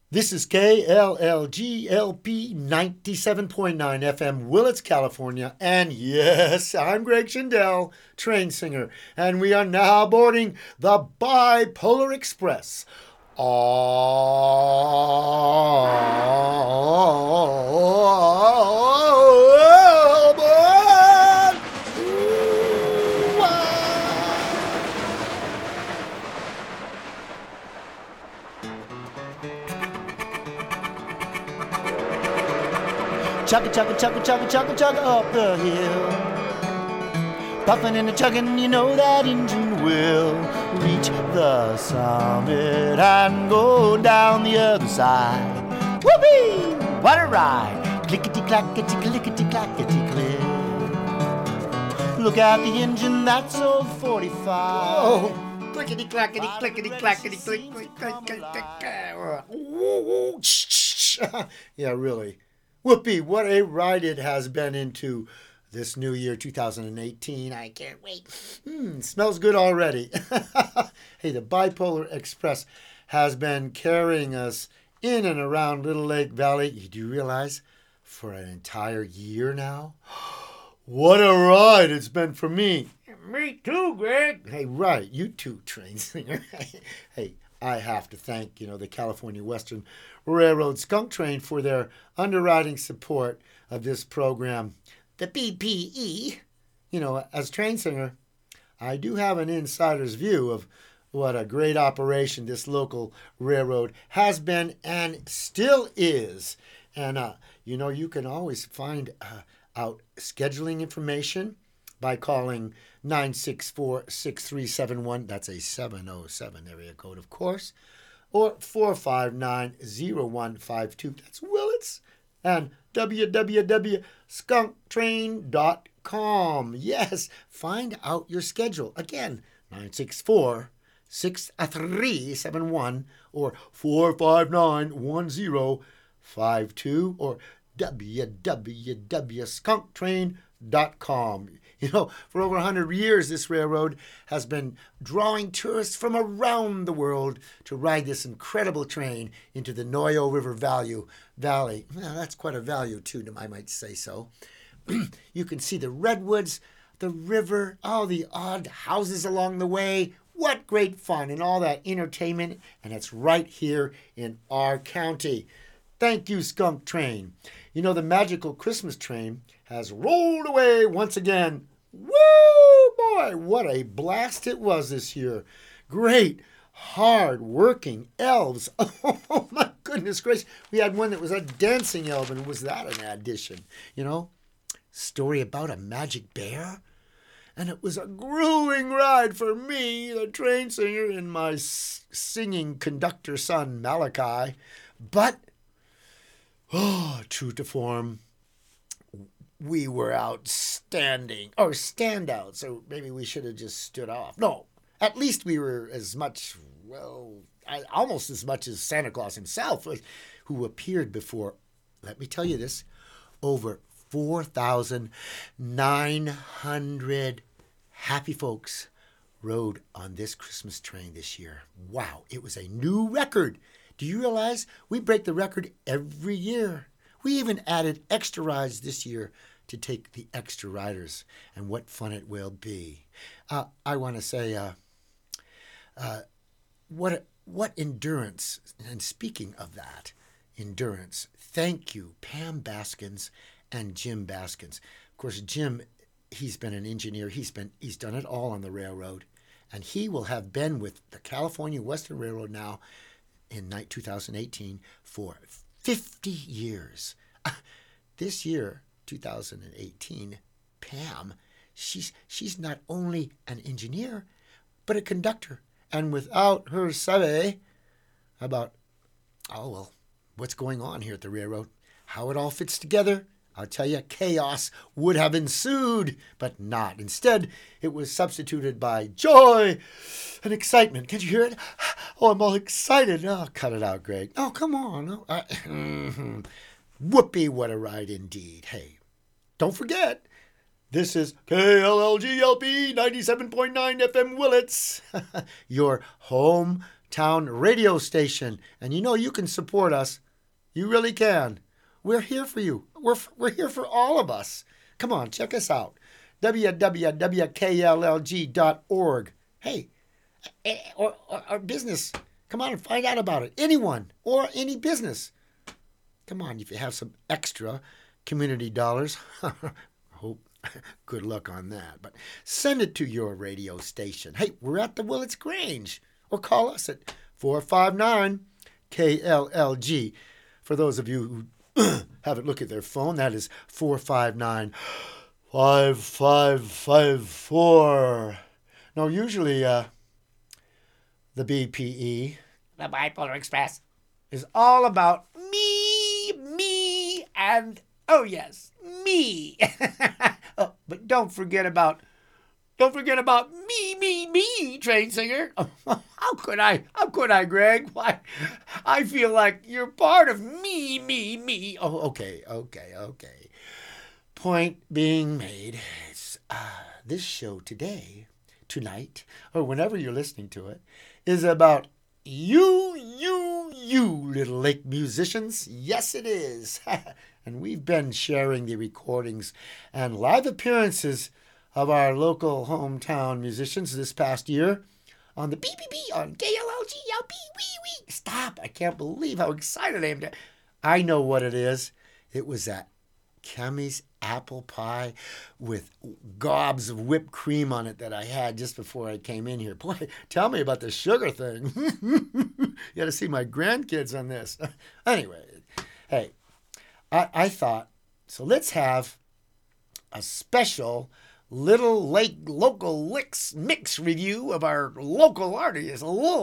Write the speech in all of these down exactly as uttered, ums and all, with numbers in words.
This is K L L G L P ninety-seven point nine F M, Willits, California. And yes, I'm Greg Schindel, train singer. And we are now boarding the Bipolar Express. All aboard! Chugga, chugga, chugga, chugga, chugga, chugga up the hill. Puffing and a chugging, you know that engine will reach the summit and go down the other side. Whoopee! What a ride! Clickety clackety clickety clackety click. Look out the engine, that's old forty-five. Oh, clickety clackety clickety clackety click click click click click. Yeah, really. Whoopee, what a ride it has been into this new year, two thousand eighteen. I can't wait. Mm, smells good already. Hey, the Bipolar Express has been carrying us in and around Little Lake Valley. Do you realize? For an entire year now? What a ride it's been for me. Me too, Greg. Hey, right. You too, train singer. Hey, I have to thank, you know, the California Western Railroad Skunk Train for their underwriting support of this program. The B P E, you know, as train singer, I do have an insider's view of what a great operation this local railroad has been and still is. And, uh, you know, you can always find uh, out scheduling information by calling nine six four, six three seven one. That's a seven oh seven area code, of course. Or four five nine, oh one five two. That's Willits. And w w w dot skunk train dot com. Yes, find out your schedule. Again, nine six four, six three seven one or four five nine, one oh five two or w w w dot skunk train dot com. You know, for over one hundred years, this railroad has been drawing tourists from around the world to ride this incredible train into the Noyo River Valley. Valley. Well, that's quite a value, too, I might say so. You can see the redwoods, the river, all the odd houses along the way. What great fun and all that entertainment, and it's right here in our county. Thank you, Skunk Train. You know, the magical Christmas train has rolled away once again. Woo, boy, what a blast it was this year. Great, hard-working elves. Oh, my goodness gracious. We had one that was a dancing elf, and was that an addition? You know, story about a magic bear? And it was a grueling ride for me, the train singer, and my singing conductor son, Malachi. But oh, true to form, we were outstanding, or standouts, or maybe we should have just stood off. No, at least we were as much, well, almost as much as Santa Claus himself, who appeared before, let me tell you this, over four thousand nine hundred happy folks rode on this Christmas train this year. Wow, it was a new record. Do you realize we break the record every year? We even added extra rides this year to take the extra riders, and what fun it will be. Uh, I want to say, uh, uh, what what endurance, and speaking of that, endurance, thank you, Pam Baskins and Jim Baskins. Of course, Jim, he's been an engineer. He's been he's done it all on the railroad, and he will have been with the California Western Railroad now in two thousand eighteen for fifty years. This year, two thousand eighteen, Pam, she's she's not only an engineer, but a conductor. And without her savvy about, oh, well, what's going on here at the railroad, how it all fits together, I'll tell you, chaos would have ensued, but not. Instead, it was substituted by joy and excitement. Can you hear it? Oh, I'm all excited. Oh, cut it out, Greg. Oh, come on. Oh, I, mm-hmm. Whoopee, what a ride indeed. Hey, don't forget, this is K L L G L P ninety-seven point nine F M Willits, your home hometown radio station. And you know you can support us. You really can. We're here for you. We're, we're here for all of us. Come on, check us out. w w w dot k l l g dot org. Hey, or, or, or business. Come on and find out about it. Anyone or any business. Come on, if you have some extra community dollars. Hope good luck on that. But send it to your radio station. Hey, we're at the Willits Grange. Or call us at four five nine K L L G. For those of you who haven't looked at their phone, that is four five nine, five five five four. No, usually uh, the B P E, the Bipolar Express, is all about me, me, and, oh yes, me. oh, but don't forget about, don't forget about me, me, me, train singer. How could I, how could I, Greg? Why, I feel like you're part of me, me, me. Oh, okay, okay, okay. Point being made. It's, uh, this show today, tonight, or whenever you're listening to it, is about you, you, you, Little Lake musicians. Yes, it is. And we've been sharing the recordings and live appearances of our local hometown musicians this past year on the B B B on K L L G L P. Wee wee. Stop. I can't believe how excited I am. To... I know what it is. It was that Kemi's apple pie with gobs of whipped cream on it that I had just before I came in here. Boy, tell me about the sugar thing. You got to see my grandkids on this. Anyway, hey, I, I thought, so let's have a special Little Lake Local Licks mix review of our local artists.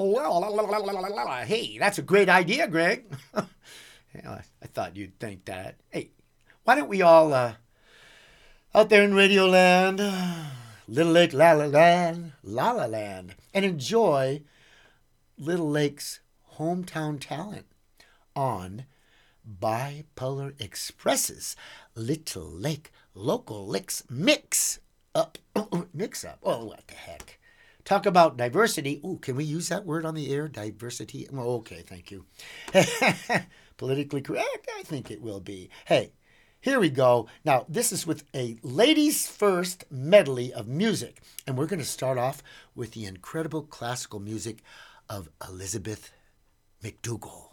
Hey, that's a great idea, Greg. I thought you'd think that. Hey, why don't we all, uh, out there in Radio Land, Little Lake La La Land, La La Land, and enjoy Little Lake's hometown talent on Bipolar Express's Little Lake Local Licks Mix Up. Mix Up. Oh, what the heck. Talk about diversity. Ooh, can we use that word on the air? Diversity? Oh, okay, thank you. Politically correct? I think it will be. Hey, here we go. Now, this is with a ladies' first medley of music. And we're going to start off with the incredible classical music of Elizabeth McDougall.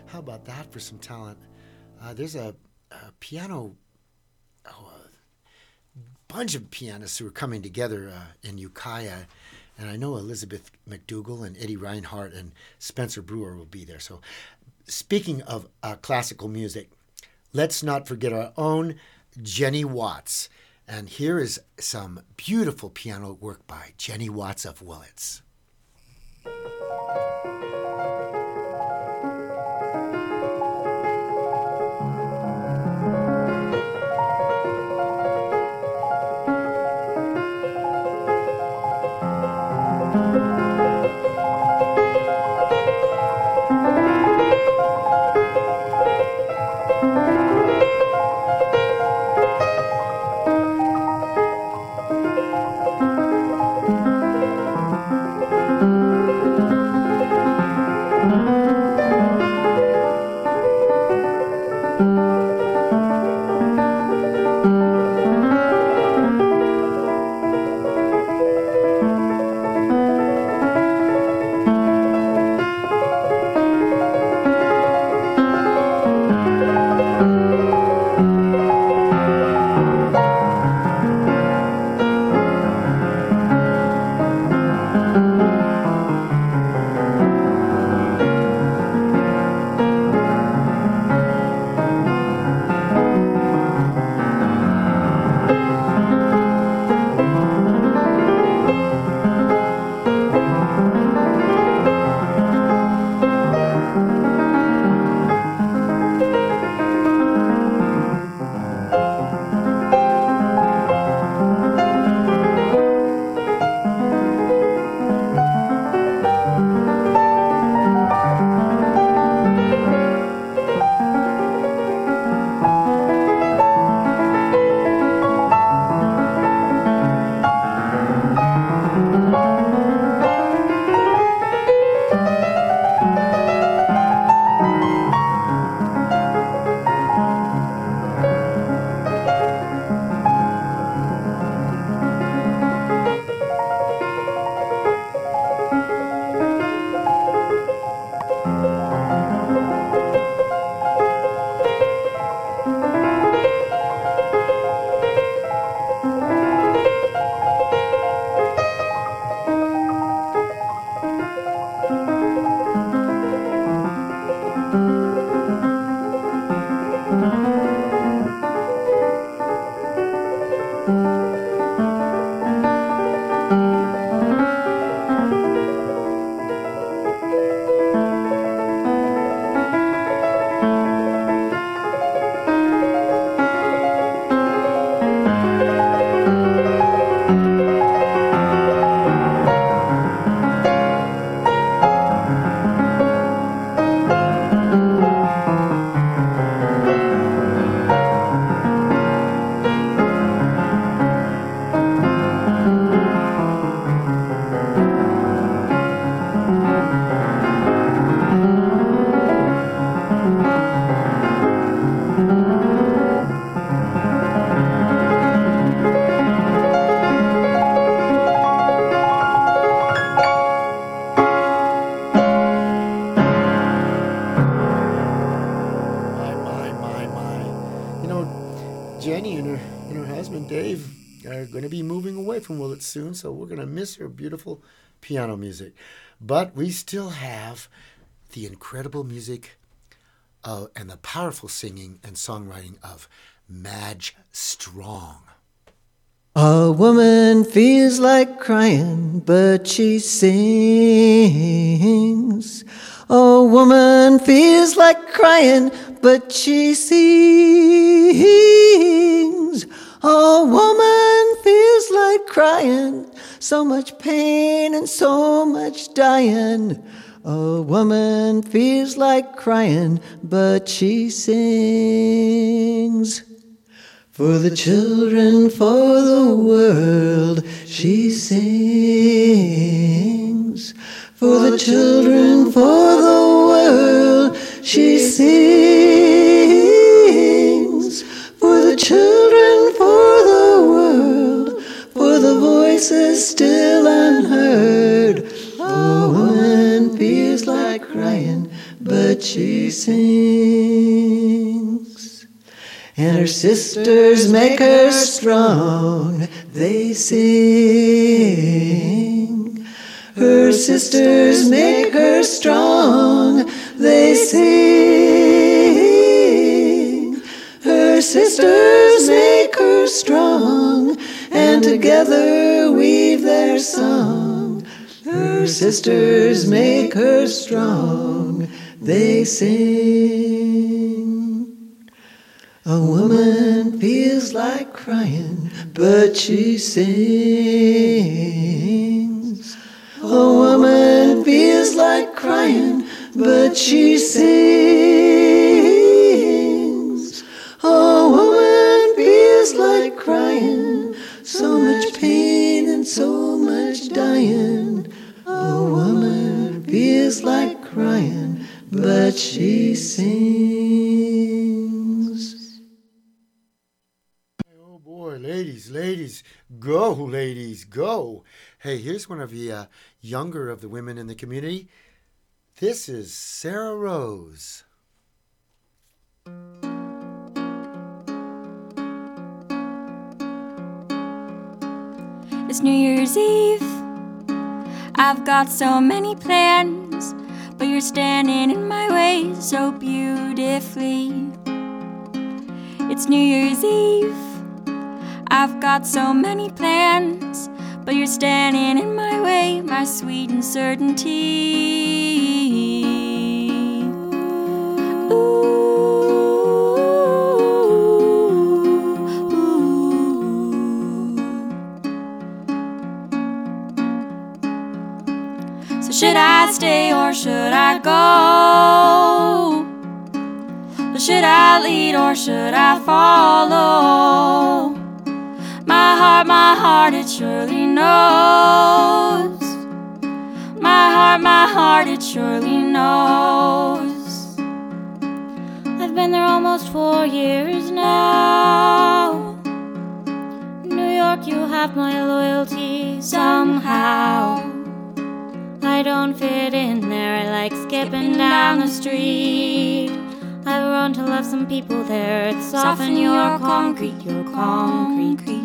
How about that for some talent? Uh, there's a, a piano, oh, a bunch of pianists who are coming together uh, in Ukiah. And I know Elizabeth McDougall and Eddie Reinhardt and Spencer Brewer will be there. So speaking of uh, classical music, let's not forget our own Jenny Watts. And here is some beautiful piano work by Jenny Watts of Willits. From Willits soon, so we're going to miss her beautiful piano music. But we still have the incredible music uh, and the powerful singing and songwriting of Madge Strong. A woman feels like crying, but she sings. A woman feels like crying, but she sings. A woman feels like crying, so much pain and so much dying. A woman feels like crying, but she sings. For the children, for the world, she sings. For the children, for the world, she sings. For the children, for the world, for the voices still unheard. A woman feels like crying, but but she sings. And her sisters make her strong, they sing. Her sisters make her strong, they sing. Her sisters make her strong, and together weave their song. Her sisters make her strong, they sing. A woman feels like crying, but she sings. A woman feels like crying, but she sings. A woman feels like crying, so much pain and so much dying. A woman feels like crying, but she sings. Oh boy, ladies, ladies, go, ladies, go. Hey, here's one of the uh, younger of the women in the community. This is Sarah Rose. It's New Year's Eve. I've got so many plans, but you're standing in my way so beautifully. It's New Year's Eve. I've got so many plans, but you're standing in my way, my sweet uncertainty. Ooh. So should I stay or should I go? Should I lead or should I follow? My heart, my heart, it surely knows. My heart, my heart, it surely knows. I've been there almost four years now. New York, you have my loyalty somehow. I don't fit in there, I like skipping down the street. I've grown to love some people there. It's soften your concrete, your concrete.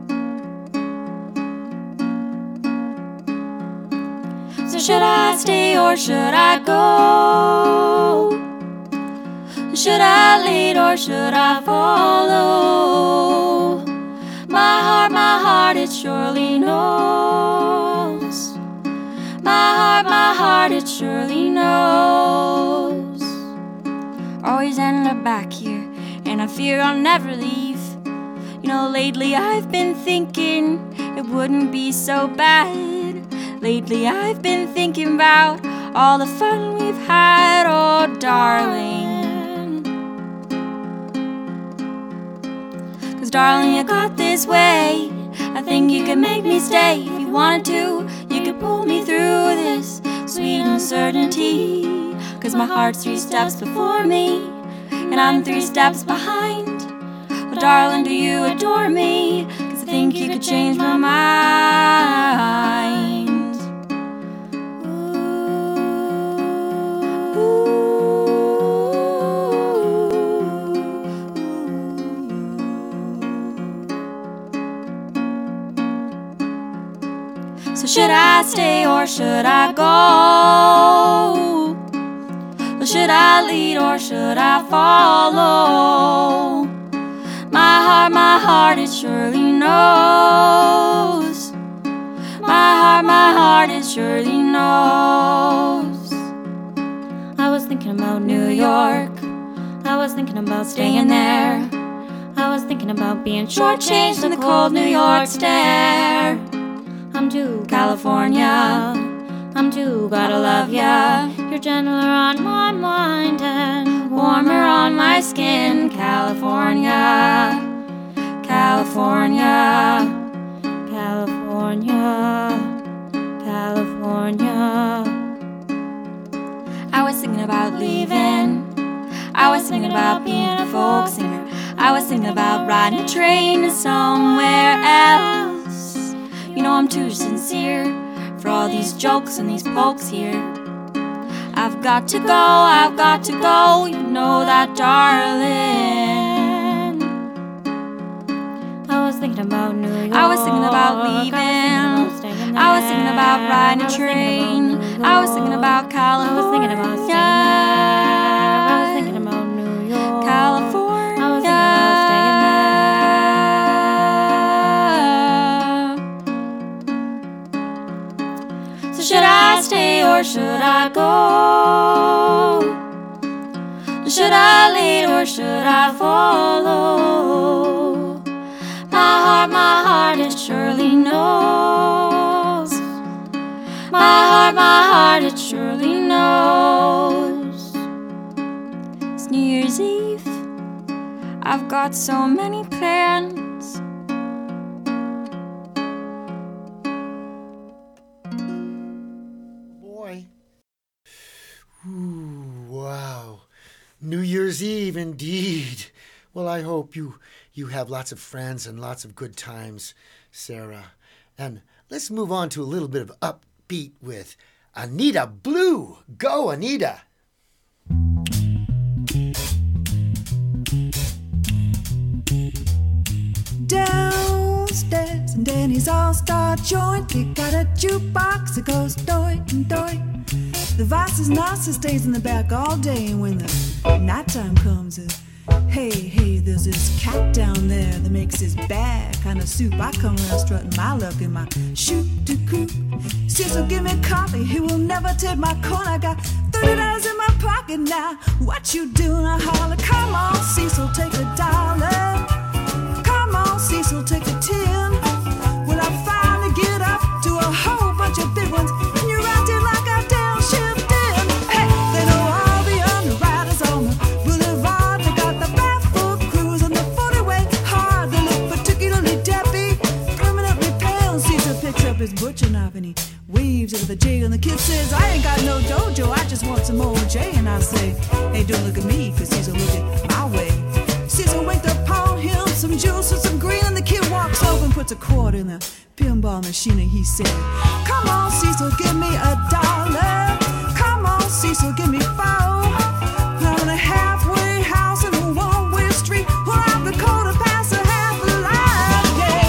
So should I stay or should I go? Should I lead or should I follow? My heart, my heart, it surely knows. My heart, my heart, it surely knows. Always end up back here, and I fear I'll never leave. You know, lately I've been thinking it wouldn't be so bad. Lately I've been thinking about all the fun we've had, oh darling. Cause darling, you got this way. I think you could make me stay if you wanted to. You could pull me through this sweet uncertainty. Cause my heart's three steps before me, and I'm three steps behind. Oh darling, do you adore me? Cause I think you could change my mind. Ooh, ooh. So should I stay or should I go? Should I lead or should I follow? My heart, my heart, it surely knows. My heart, my heart, it surely knows. I was thinking about New York. I was thinking about staying there. I was thinking about being shortchanged in the cold New York stare. I'm to California. I'm too gotta love ya. You're gentler on my mind and warmer on my skin. California, California, California, California. I was thinking about leaving. I was thinking about being a folk singer. I was thinking about riding a train to somewhere else. You know I'm too sincere for all these jokes and these pokes here. I've got to go, I've got to go, you know that, darling. I was thinking about New York. I was thinking about leaving. I was thinking about riding a train. I was thinking about California. I was thinking about staying there. I was thinking about New York. California. I was thinking about staying there. So should I stay or should I go? Should I lead or should I follow? My heart, my heart, it surely knows. My heart, my heart, it surely knows. It's New Year's Eve. I've got so many plans. Boy. Ooh, wow. New Year's Eve, indeed. Well, I hope you, you have lots of friends and lots of good times, Sarah. And let's move on to a little bit of upbeat with Anita Blue. Go, Anita. Downstairs in Danny's All-Star Joint, they got a jukebox that goes doink and doink. The Vice's Narcissus stays in the back all day, and when the nighttime comes, uh, hey, hey, there's this cat down there that makes this bad kind of soup. I come around strutting my luck in my shoot-to-coop. Cecil, give me coffee, he will never take my corn. I got thirty dollars in my pocket now. What you doing? I holler, come on, Cecil, take a dollar. Come on, Cecil, take a ten. Well, I finally get up to a whole bunch of big ones, and you're acting like I downshift in. Hey, they know all the underwriters on the boulevard. They got the barefoot crews and the forty-way hard. They look particularly deppy, permanently pale. Cecil picks up his butcher knife and he waves into the jail, and the kid says, I ain't got no dojo, I just want some old J. And I say, hey, don't look at me, cause Cecil look at my way. Cecil winked upon him some juice and some green, and the kid walks over and puts a quarter in the pinball machine, and he said, come on, Cecil, give me a dollar. Come on, Cecil, give me four. I'm in a halfway house in a one-way street where I'm the quarter past a half a line, yeah.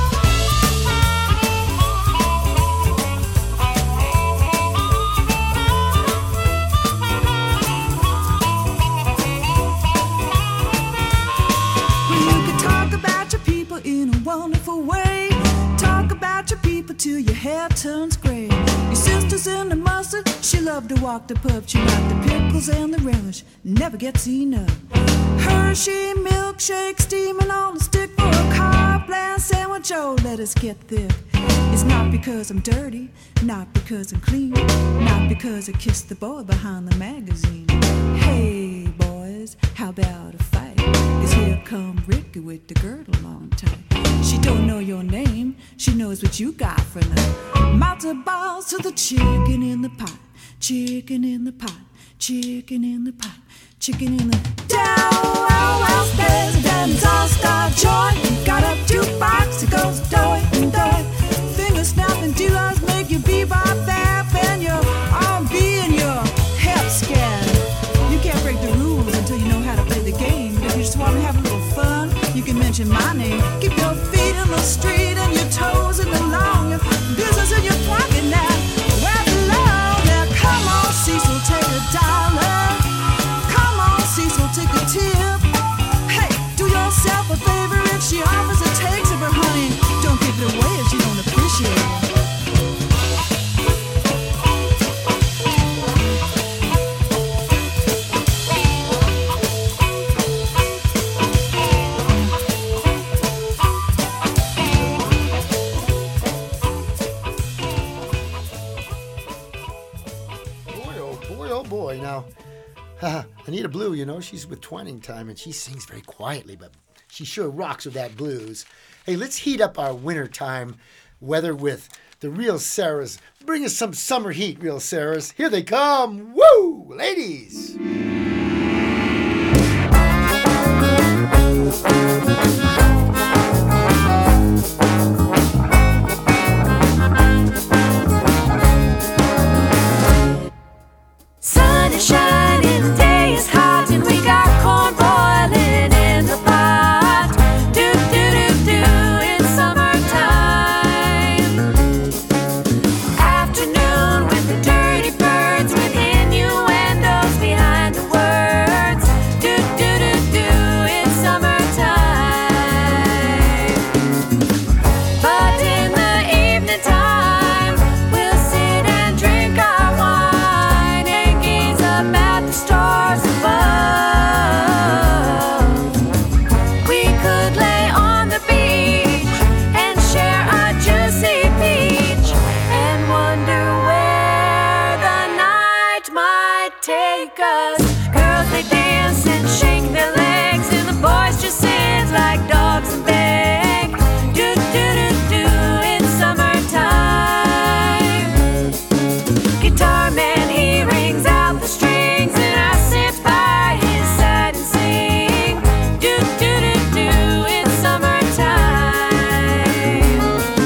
In a wonderful way, talk about your people till your hair turns gray. Your sister's in the mustard, she loved to walk the pub. She liked the pickles and the relish, never gets enough. Hershey milkshake steaming on a stick for a car bland sandwich. Oh, let us get there. It's not because I'm dirty, not because I'm clean, not because I kissed the boy behind the magazine. Hey boys, how about a fight? Cause here come Ricky with the girdle on tight. She don't know your name, she knows what you got from the matzo balls to the chicken in the pot. Chicken in the pot, chicken in the pot, chicken in the downstairs. Danny's All-Star Joint, you got a jukebox that goes doink and doink. Finger snapping dealers make you bebop bap, and your R and B and your hip scan. You can't break the rules until you know how to play the game. But if you just want to have a little fun, you can mention my name. Keep your feet in the street and your toes in the lawn. Your business in your pocket now. Where belong? Now come on, Cecil, take a dollar. Come on, Cecil, take a tip. Hey, do yourself a favor if she offers or takes it, but honey, don't give it away if you don't appreciate it. Now, uh, Anita Blue, you know, she's with Twining Time, and she sings very quietly, but she sure rocks with that blues. Hey, let's heat up our wintertime weather with the Real Sarahs. Bring us some summer heat, Real Sarahs. Here they come. Woo! Ladies! stars above. We could lay on the beach and share a juicy peach and wonder where the night might take us. Girls, they dance and shake their legs, and the boys just sit like dogs and beg. Do do do do, it's summertime. Guitar man, he rings out the strings, and I sit by his side and sing. Do do do do, it's summertime.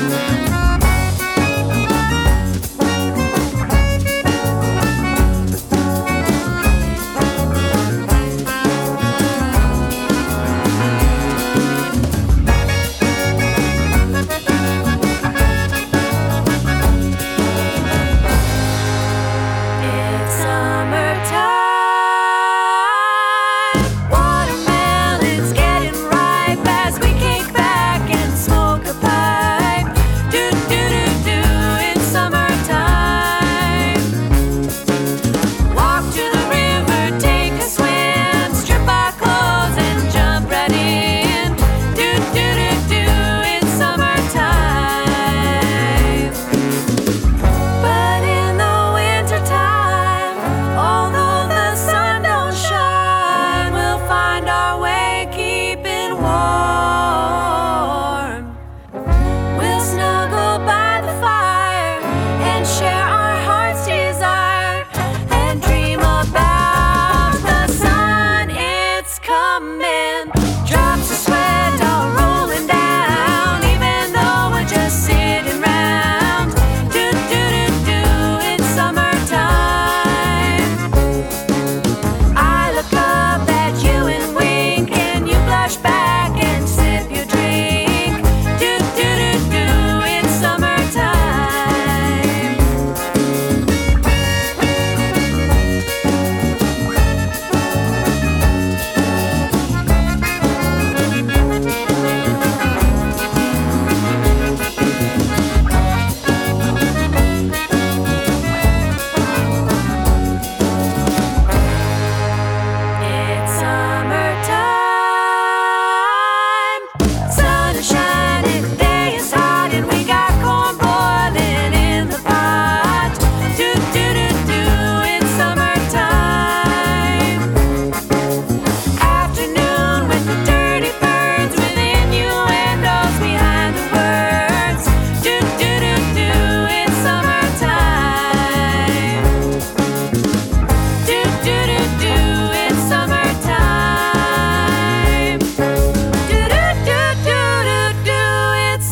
It's summertime. Watermelons getting ripe as we kick back and smoke a pipe. Do do do do, it's summertime. Walk to the river, take a swim, strip our clothes and jump right in. Do do do do, it's summertime. But in the wintertime, although the sun don't shine, we'll find our way keeping warm. We'll snuggle by the fire and share our heart's desire and dream about the sun. It's coming. Drops of sweat all rolling down, even though we're just sitting round. Do do do do, it's summertime. I look up at you and wink, and you blush back and sip your drink. Do do do do, it's summertime. It's summertime. Sun is shining, day is hot, and we got corn boiling in the pot. Do do do do, it's summertime. Afternoon with the dirty birds, with innuendos behind the words. Do do do do, it's summertime. Do do do do, it's summertime. Do do do do do do, it's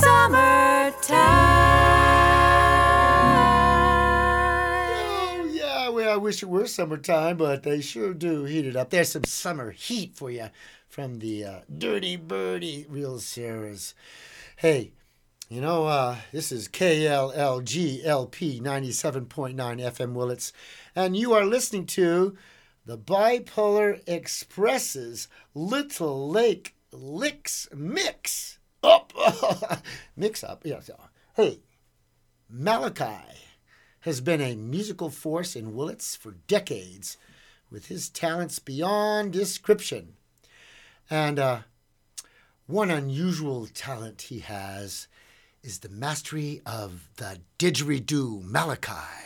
summertime. Oh, yeah, well, I wish it were summertime, but they sure do heat it up. There's some summer heat for you from the uh, Dirty Birdie Real Sarahs. Hey, you know, uh, this is K L L G L P ninety-seven point nine F M Willits, and you are listening to the Bipolar Express's Little Lake Licks Mix Up. Mix Up, yeah. So, hey, Malachi has been a musical force in Willits for decades, with his talents beyond description. And uh, one unusual talent he has is the mastery of the didgeridoo Malachi.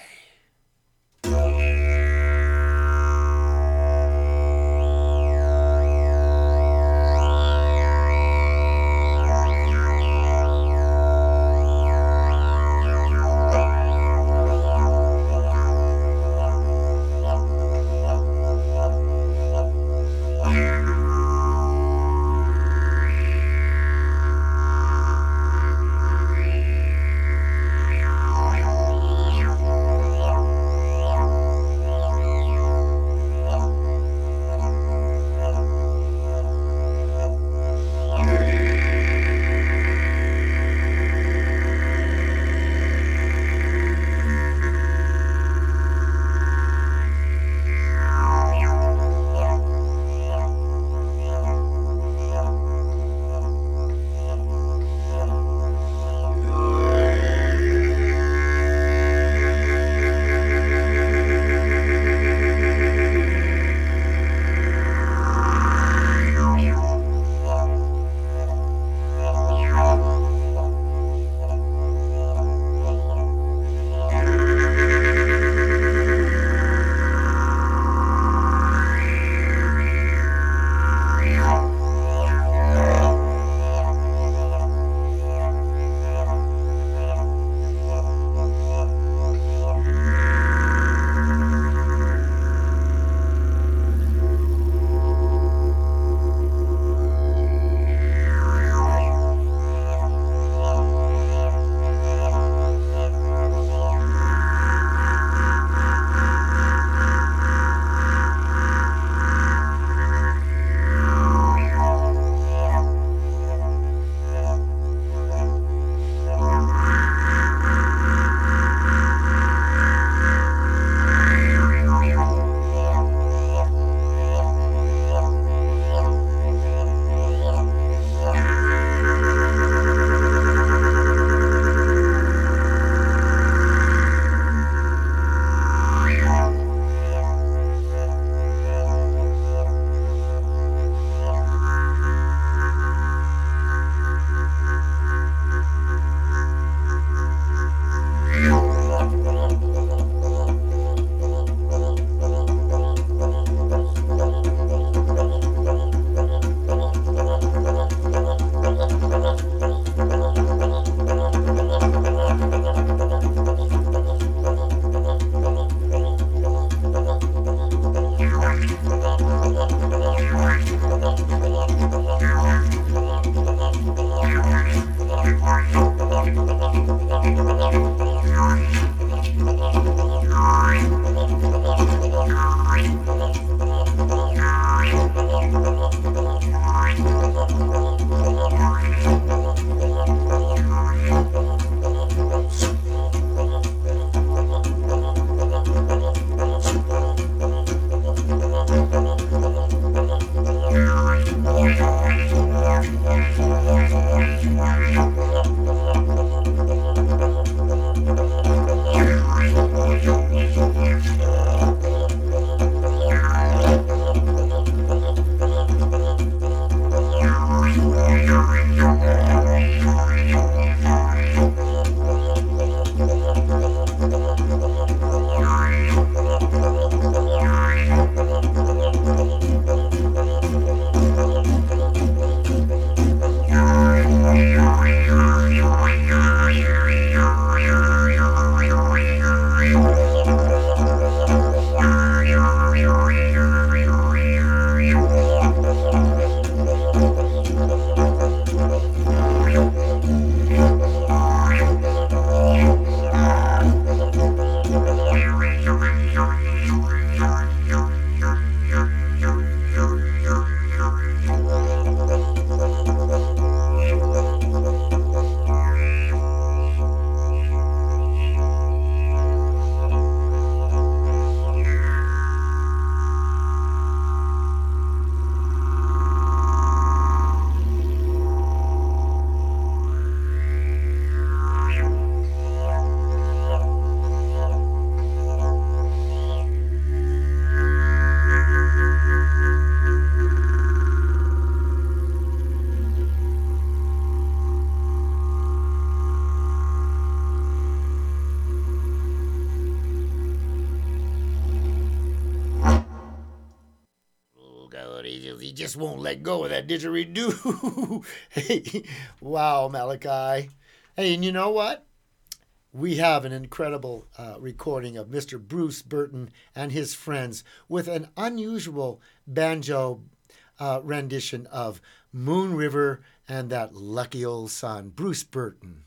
God, he just, he just won't let go of that didgeridoo. Hey, wow, Malachi. Hey, and you know what? We have an incredible uh, recording of Mister Bruce Burton and his friends with an unusual banjo uh, rendition of Moon River and That Lucky Old Sun. Bruce Burton.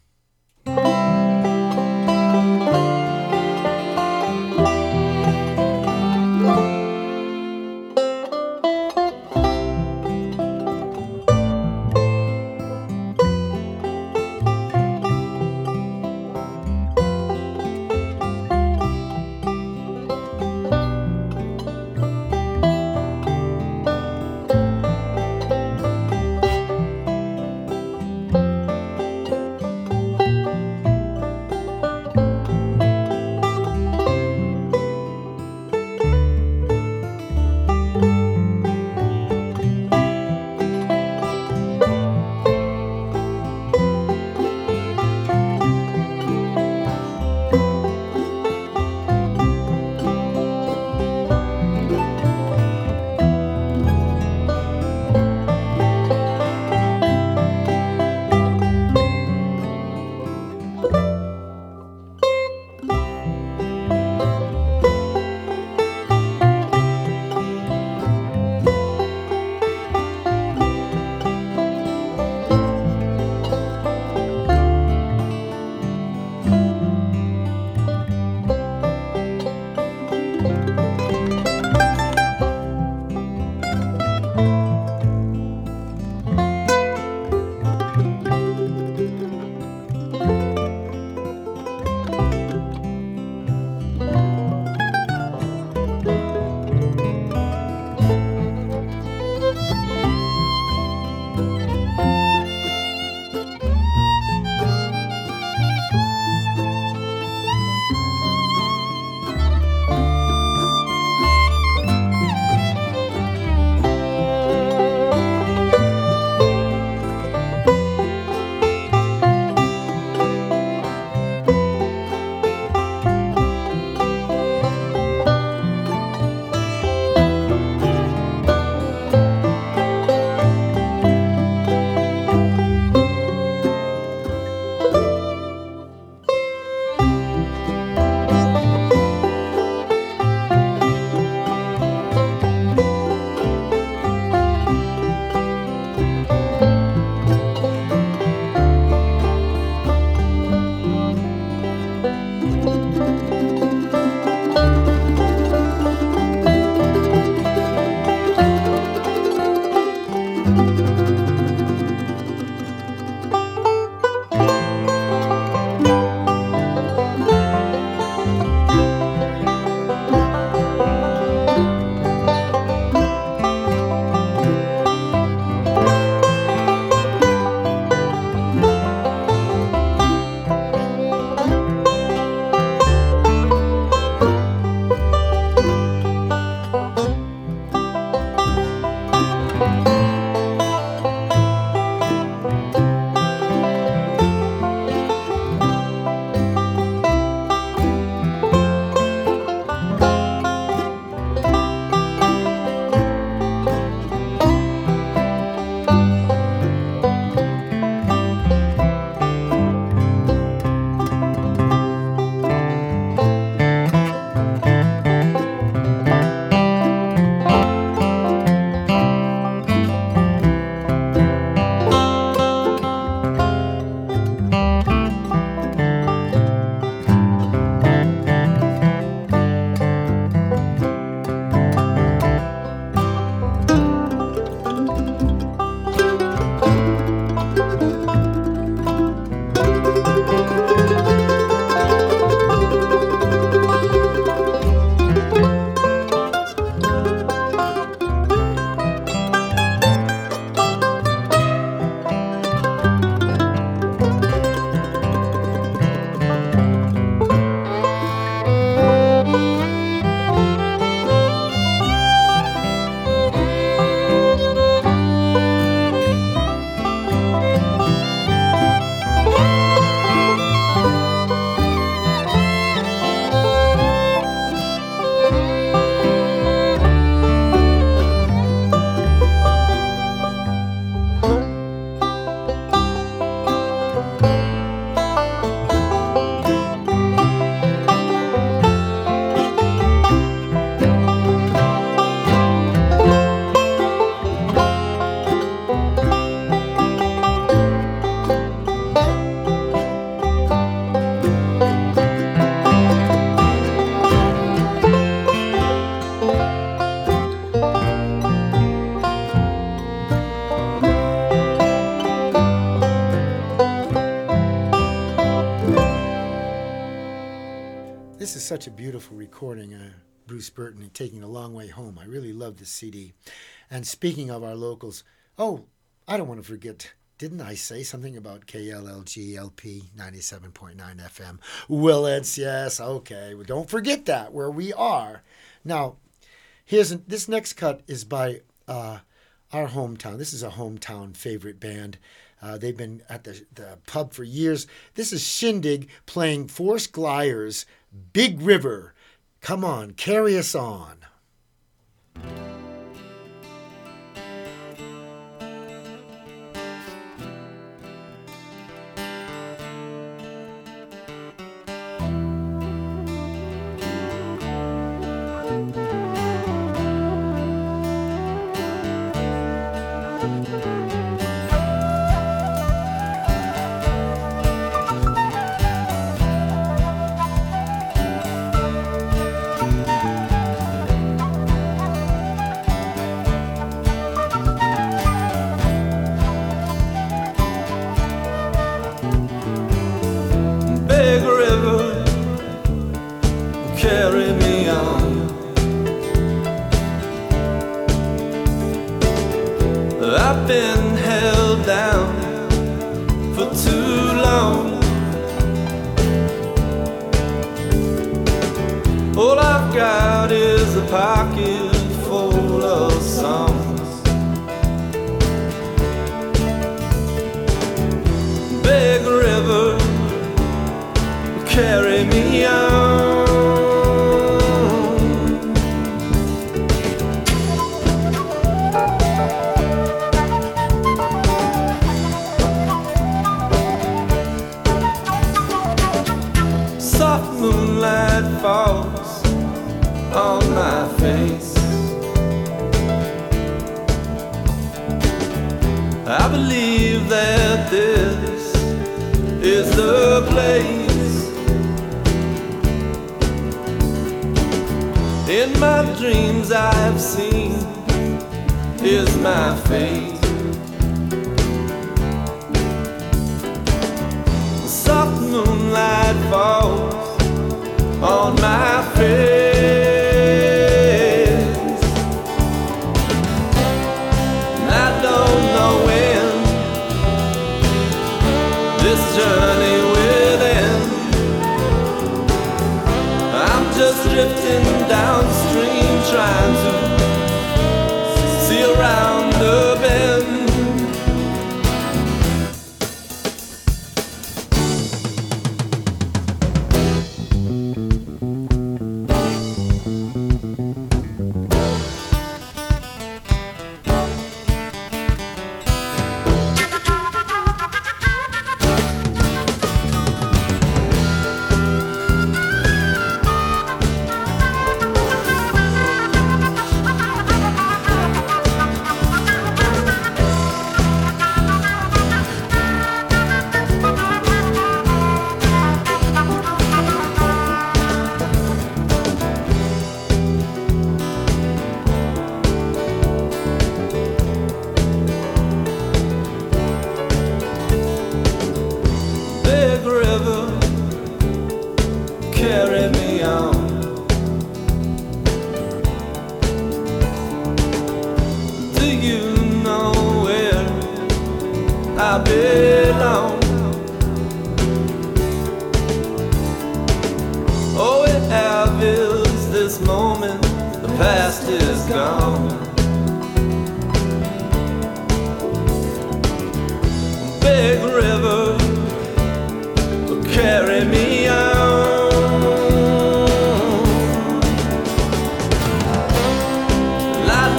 such a beautiful recording. Uh, Bruce Burton taking A Long Way Home. I really love this C D. And speaking of our locals, oh, I don't want to forget, didn't I say something about K L L G L P ninety-seven point nine F M? Willits, yes, okay. Well, don't forget that, where we are. Now, here's this next cut is by uh, our hometown. This is a hometown favorite band. Uh, they've been at the, the pub for years. This is Shindig playing Force Glyers, Big River. Come on, carry us on.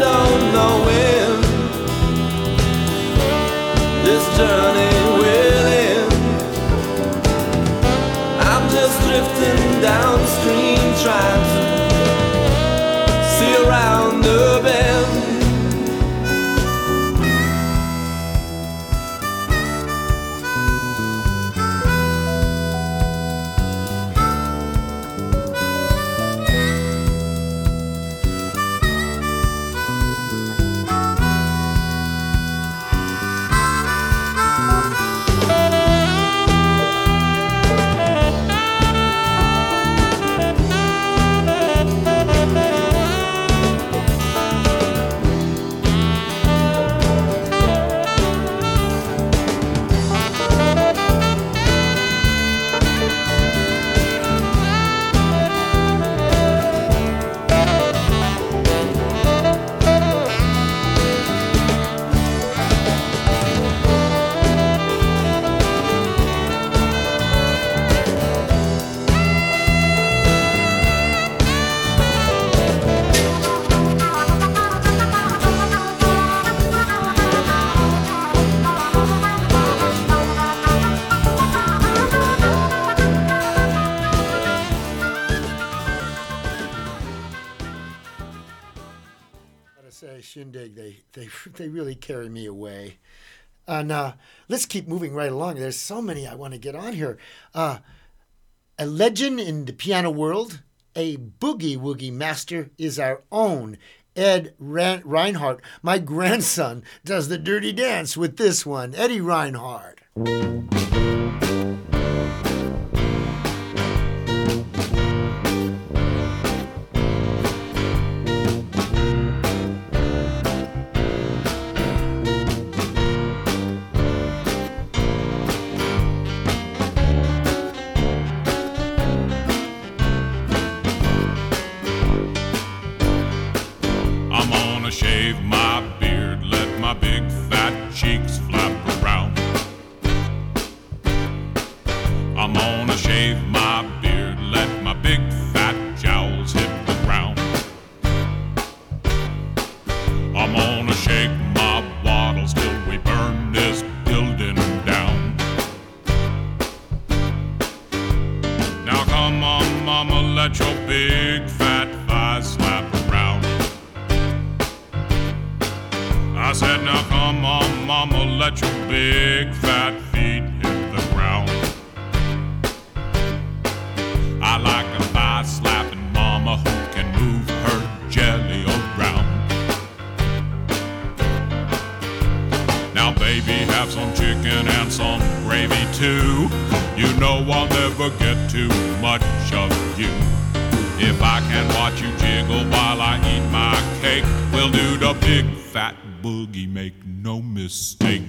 This journey will shindig. They they they really carry me away. And uh, let's keep moving right along. There's so many I want to get on here. Uh, a legend in the piano world, a boogie woogie master is our own Ed Ran- Reinhardt. My grandson does the dirty dance with this one, Eddie Reinhardt. Shave my beard, let my big fat cheeks flap around. I'm gonna shave my beard, let my big fat jowls hit the ground. I'm gonna shake my wattles till we burn this building down. Now come on, mama, let your big fat thighs slap around. I said, now come on, mama, let your big fat feet hit the ground. I like a thigh slapping mama who can move her jelly around. Now, baby, have some chicken and some gravy too. You know I'll never get too much of you. If I can watch you jiggle while I eat my cake, we'll do the big fat boogie, make no mistake.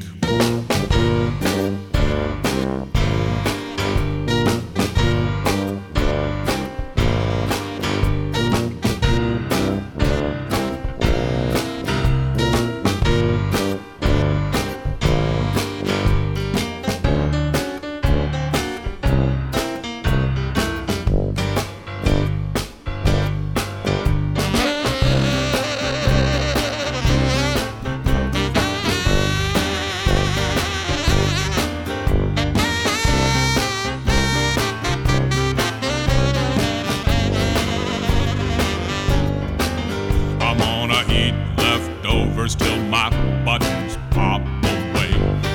Till my buttons pop away.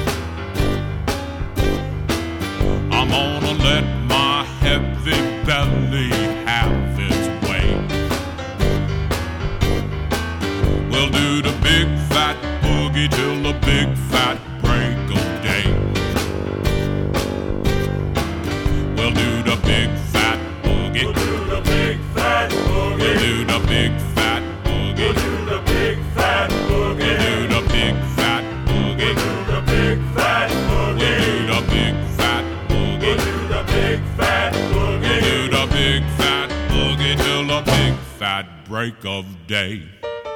I'm gonna let my heavy belly have its way. We'll do the big fat boogie till the big fat break of day. We'll do the big fat boogie. We'll do the big fat boogie. We'll do the big fat boogie. We'll do the big fat boogie. We'll do the big fat boogie. We'll do the big fat boogie. We'll do the big fat boogie. We'll do the big fat boogie. We'll do the big fat boogie till the big fat break of day.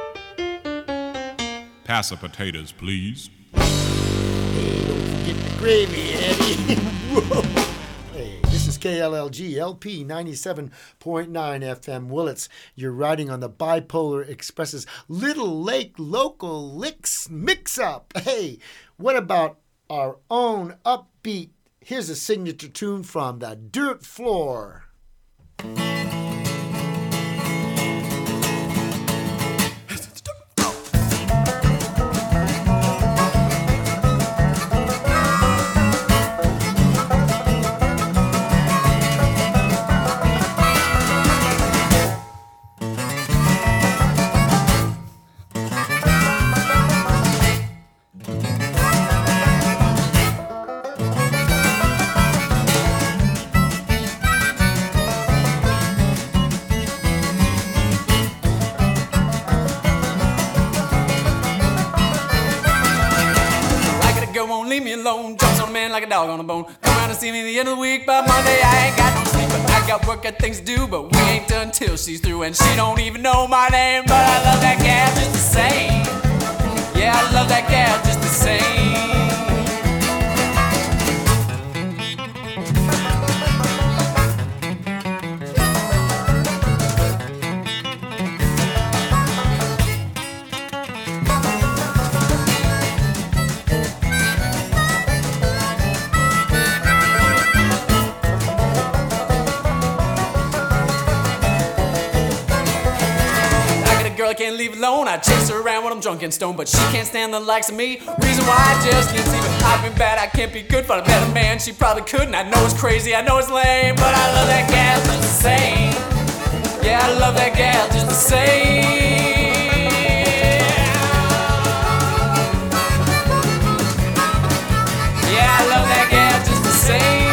Pass the potatoes, please. Hey, don't forget the gravy, Eddie. Whoa. Hey, this is K L L G L P ninety-seven point nine F M Willits. You're riding on the Bipolar Express's Little Lake Local Licks Mix-Up. Hey, what about our own upbeat? Here's a signature tune from the Dirt Floor. Won't leave me alone, jumps on a man like a dog on a bone. Come around and see me the end of the week, but Monday I ain't got no sleep. But I got work, got things to do, but we ain't done till she's through. And she don't even know my name, but I love that gal just the same. Yeah, I love that gal just the same. Can't leave alone. alone. I chase her around when I'm drunk and stoned, but she can't stand the likes of me. Reason why I just can't see, but I've been bad, I can't be good. But I bet a man she probably couldn't. I know it's crazy, I know it's lame, but I love that gal just the same. Yeah, I love that gal just the same. Yeah, I love that gal just the same.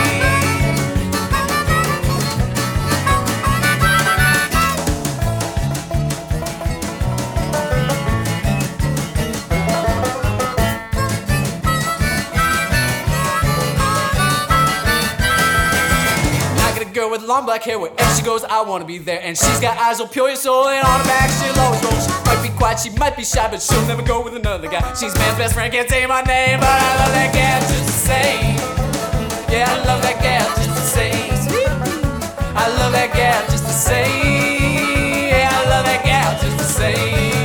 Girl with long black hair, wherever she goes, I wanna be there. And she's got eyes so pure your soul, and on her back she'll always roll. She might be quiet, she might be shy, but she'll never go with another guy. She's man's best friend, can't say my name, but I love that gal just the same. Yeah, I love that gal just the same. I love that gal just the same. Yeah, I love that gal just the same.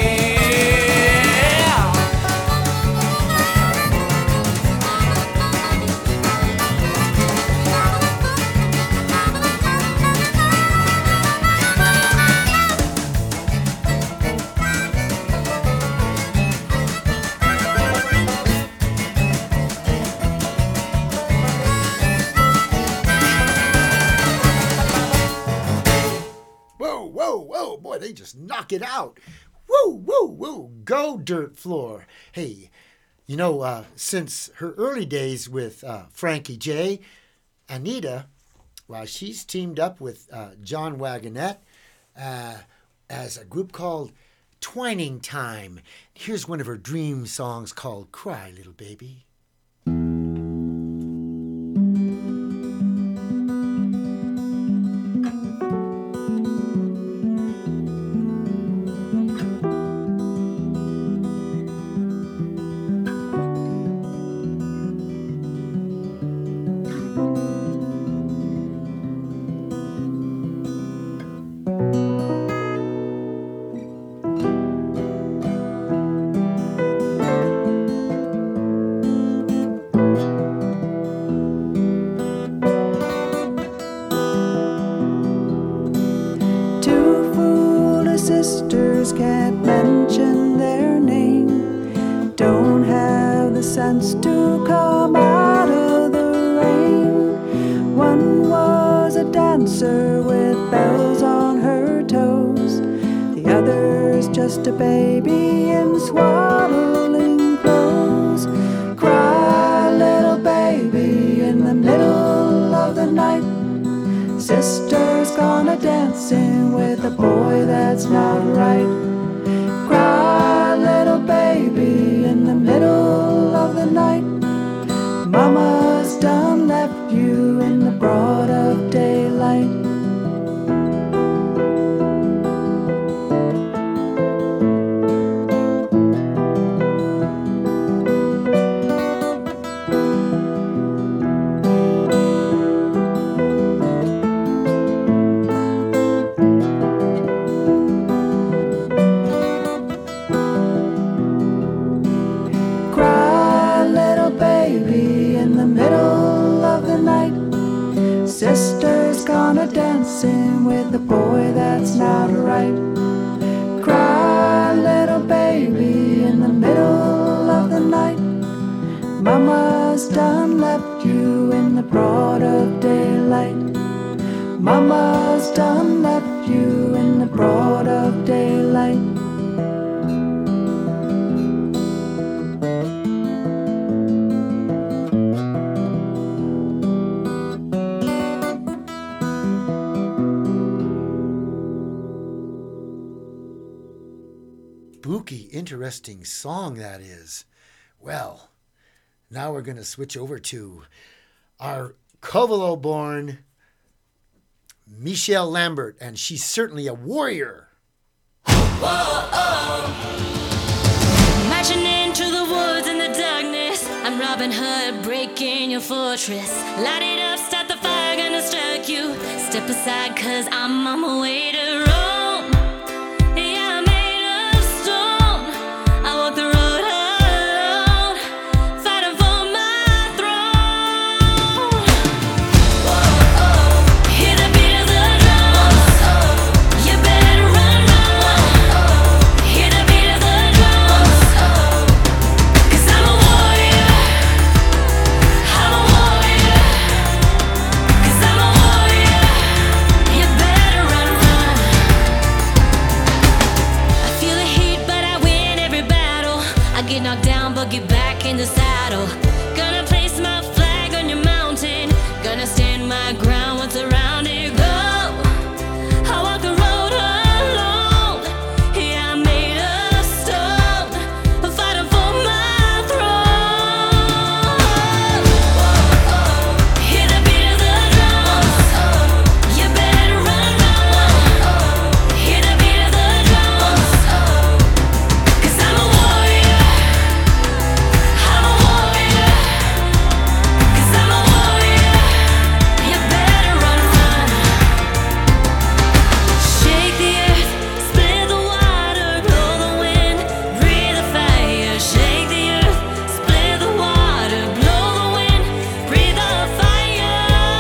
They just knock it out. Woo, woo, woo. Go, Dirt Floor. Hey, you know, uh, since her early days with uh, Frankie J, Anita, well, she's teamed up with uh, John Wagonette uh, as a group called Twining Time. Here's one of her dream songs called Cry, Little Baby. To come out of the rain. One was a dancer with bells on her toes. The other's just a baby in swaddling clothes. Cry, little baby, in the middle of the night. Sister's gone a dancing with a boy that's not right. Cry, little baby, in the middle of the night. Mama's done left you in the broad of daylight. Sister's gone a dancing with a boy that's not right. Cry, little baby, in the middle of the night. Mama's done left you in the broad of daylight. Mama's done left you in the broad of daylight. Spooky, interesting song that is. Well, now we're going to switch over to our Covelo-born Michelle Lambert, and she's certainly a warrior. Whoa-oh. Marching into the woods in the darkness, I'm Robin Hood breaking your fortress. Light it up, start the fire, gonna strike you. Step aside, cause I'm on my way to Rome. Yeah. get knocked down, but get back in the saddle. Gonna place my flag on your mountain. Gonna stand my ground once around it. Go. I walk the road alone. Yeah, I made a stone. I'm fighting for my throne. Hear the beat of the drums. You better run, run. Hear the beat of the drums. 'Cause I'm a warrior. I'm a warrior. 'Cause I'm a warrior. You better run, run. Shake the earth, split the water, blow the wind, breathe the fire. Shake the earth, split the water, blow the wind, breathe the fire.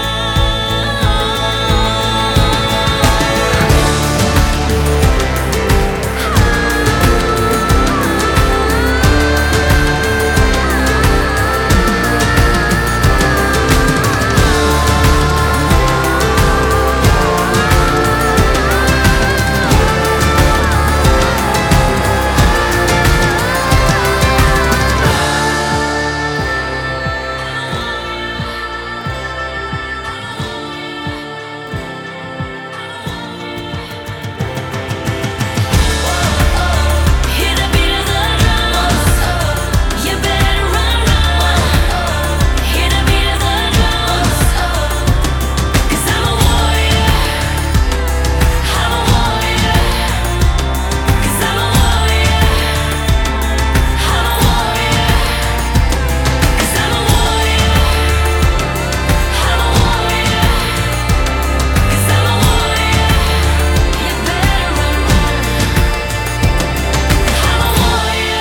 Hear the beat of the drums. You better run, run. Hear the beat of the drums. 'Cause I'm a warrior. I'm a warrior. 'Cause I'm a warrior. I'm a warrior. 'Cause I'm a warrior. I'm a warrior. 'Cause I'm a warrior. You better run, run. I'm a warrior.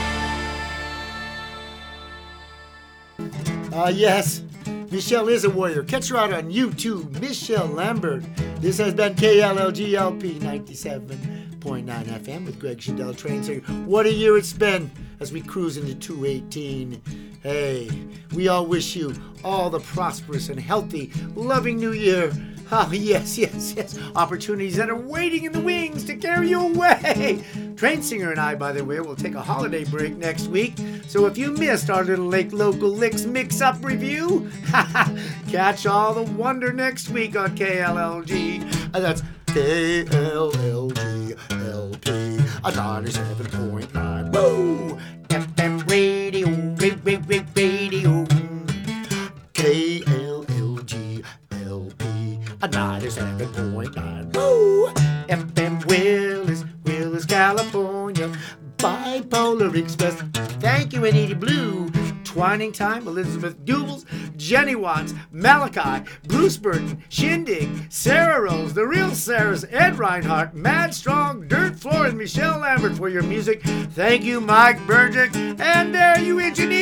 Ah, yes. Michelle is a warrior. Catch her out on YouTube, Michelle Lambert. This has been K L L G L P ninety-seven point nine F M with Greg Shadell, Train Singer. What a year it's been as we cruise into two eighteen. Hey, we all wish you all the prosperous and healthy, loving new year. Oh, yes, yes, yes. Opportunities that are waiting in the wings to carry you away. Train Singer and I, by the way, will take a holiday break next week. So if you missed our little Lake Local Licks mix-up review, catch all the wonder next week on K L L G. And that's K L L G L P ninety-seven point nine. Woo! F M radio, ra- ra- ra- radio. K L L G L P ninety-seven point nine. Woo! F M Willis, Willis, California. Bipolar Express. Thank you, Anita Blue. Twining Time, Elizabeth Dubels, Jenny Watts, Malachi, Bruce Burton, Shindig, Sarah Rose, The Real Sarahs, Ed Reinhardt, Mad Strong, Dirt Floor, and Michelle Lambert for your music. Thank you, Mike Burdick. And there you engineer.